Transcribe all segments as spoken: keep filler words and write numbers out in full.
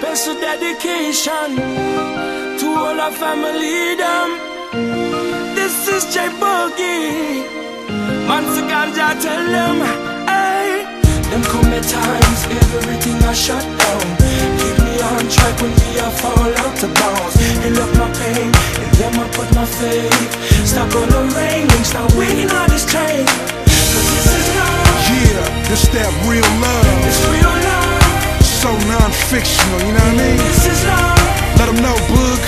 special dedication to all our family them. This is J Boogie. Once again, I tell them, hey. Them come at times, everything I shut down. Keep me on track when we all fall out of bounds. Heal up my pain, and then I put my faith. Stop all the rain, stop waiting on this train. Cause this is love. Yeah, this that real love. It's real love. So non-fictional, you know what I mean? This is love. Let them know, Boog.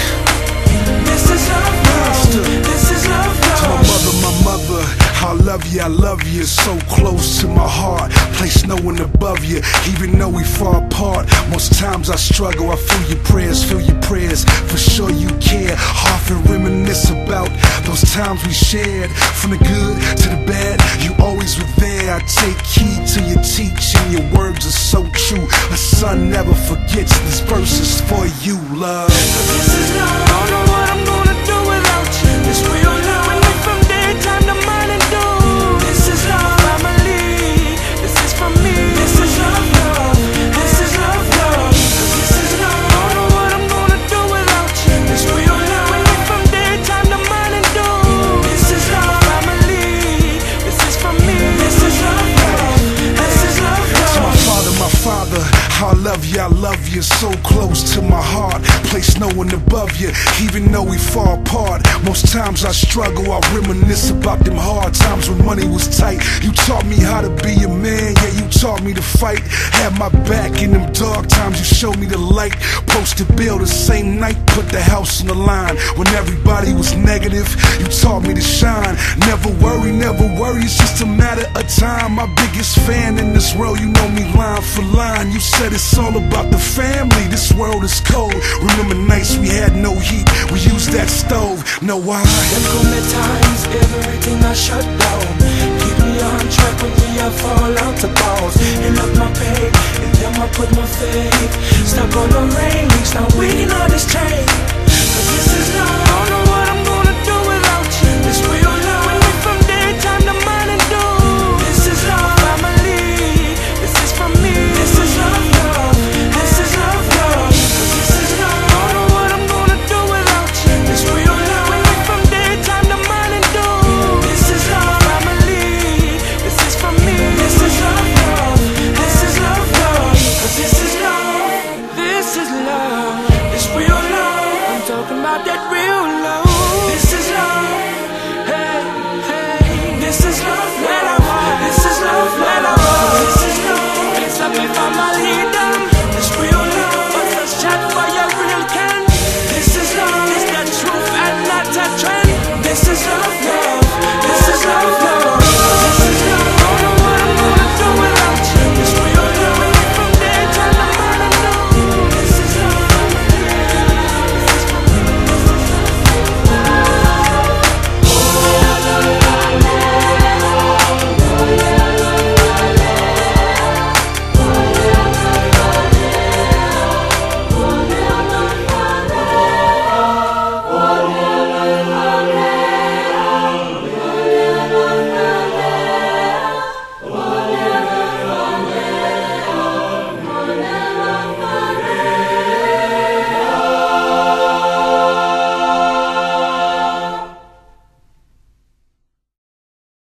This is love, love. This is love, love. To my mother, my mother, I love you, I love you. So close to my heart, place no one above you. Even though we far apart, most times I struggle. I feel your prayers, feel your prayers. For sure you care, often reminisce about those times we shared. From the good to the bad, you always were there. I take heed to your teaching, your words are so true. A son never forgets, this verse is for you, love. This is love. I don't know what I'm gonna do without you. It's real love. When we from daytime to morning do. This is love, family. This is for me. This is love, love. This is love, love. This is love. I don't know what I'm gonna do without you. It's real love. When we from daytime to morning do. This is love, family. This is for me. This is love, love. This is love, love. To my father, my father, I love you, I love you. So close to my heart, place no one above you. Even though we fall apart, most times I struggle. I reminisce about them hard times when money was tight. You taught me how to be a man, yeah, you taught me to fight. Had my back in them dark times, you showed me the light. Posted bill the same night, put the house on the line. When everybody was negative, you taught me to shine. Never worry, never worry, it's just a matter of time. My biggest fan in this world, you know me line for line. You said it's all about the family, this world is cold. Remember nights we had no heat, we used that stove. Know why? Them come at times, everything I shut down. Keep me on track when we all fall out of bounds. Heal up my pain, and then I put my faith. Stop all the rain, stop waiting on this train. Cause this is love. I don't know what I'm gonna do without you. It's real love. When we from daytime to morning do. This is love, family. This is for me. This is love, love. This is love, love. Cause this is love. I don't know what I'm gonna do without you. It's real love. When we from daytime to morning do. This is love, family. This is for me. This is love, love. This is love, love. Cause this is love. This is love. It's real love. I'm talking about that real